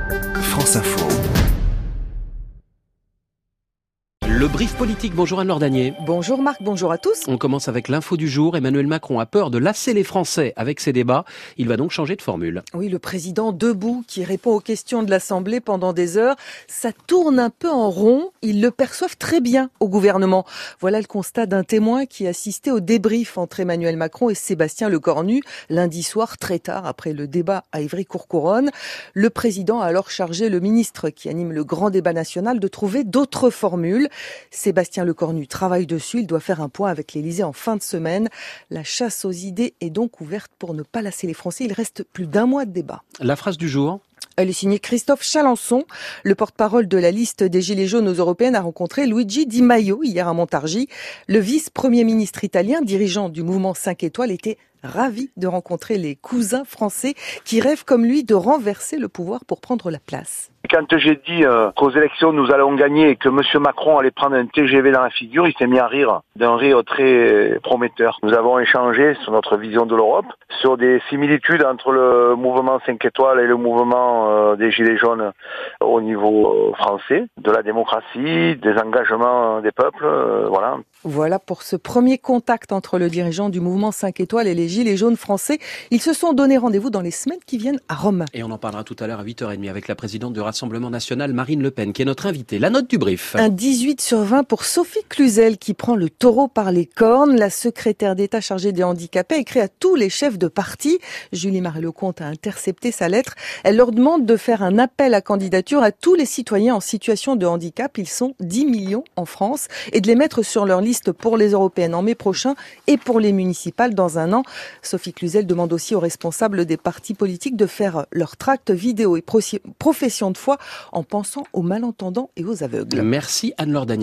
France Info. Le brief politique, bonjour Anne Lordanier. Bonjour Marc, bonjour à tous. On commence avec l'info du jour. Emmanuel Macron a peur de lasser les Français avec ses débats. Il va donc changer de formule. Oui, le président debout qui répond aux questions de l'Assemblée pendant des heures, ça tourne un peu en rond. Ils le perçoivent très bien au gouvernement. Voilà le constat d'un témoin qui assistait au débrief entre Emmanuel Macron et Sébastien Lecornu lundi soir très tard après le débat à Ivry-Courcouronnes. Le président a alors chargé le ministre qui anime le grand débat national de trouver d'autres formules. Sébastien Lecornu travaille dessus, il doit faire un point avec l'Élysée en fin de semaine. La chasse aux idées est donc ouverte pour ne pas lasser les Français. Il reste plus d'un mois de débat. La phrase du jour. Elle est signée Christophe Chalencon. Le porte-parole de la liste des Gilets jaunes aux européennes a rencontré Luigi Di Maio hier à Montargis. Le vice-premier ministre italien, dirigeant du mouvement 5 étoiles, était ravi de rencontrer les cousins français qui rêvent comme lui de renverser le pouvoir pour prendre la place. Quand j'ai dit qu'aux élections nous allons gagner et que M. Macron allait prendre un TGV dans la figure, il s'est mis à rire, d'un rire très prometteur. Nous avons échangé sur notre vision de l'Europe, sur des similitudes entre le mouvement 5 étoiles et le mouvement des Gilets jaunes au niveau français, de la démocratie, des engagements des peuples, voilà. Voilà pour ce premier contact entre le dirigeant du mouvement 5 étoiles et les Gilets jaunes français. Ils se sont donné rendez-vous dans les semaines qui viennent à Rome. Et on en parlera tout à l'heure à 8h30 avec la présidente du Rassemblement national, Marine Le Pen, qui est notre invitée. La note du brief. Un 18/20 pour Sophie Cluzel qui prend le taureau par les cornes. La secrétaire d'État chargée des handicapés a écrit à tous les chefs de parti. Julie Marie-Lecomte a intercepté sa lettre. Elle leur demande de faire un appel à candidature à tous les citoyens en situation de handicap. Ils sont 10 millions en France et de les mettre sur leur liste pour les européennes en mai prochain et pour les municipales dans un an. Sophie Cluzel demande aussi aux responsables des partis politiques de faire leur tract vidéo et profession de foi en pensant aux malentendants et aux aveugles. Merci Anne Lordanier.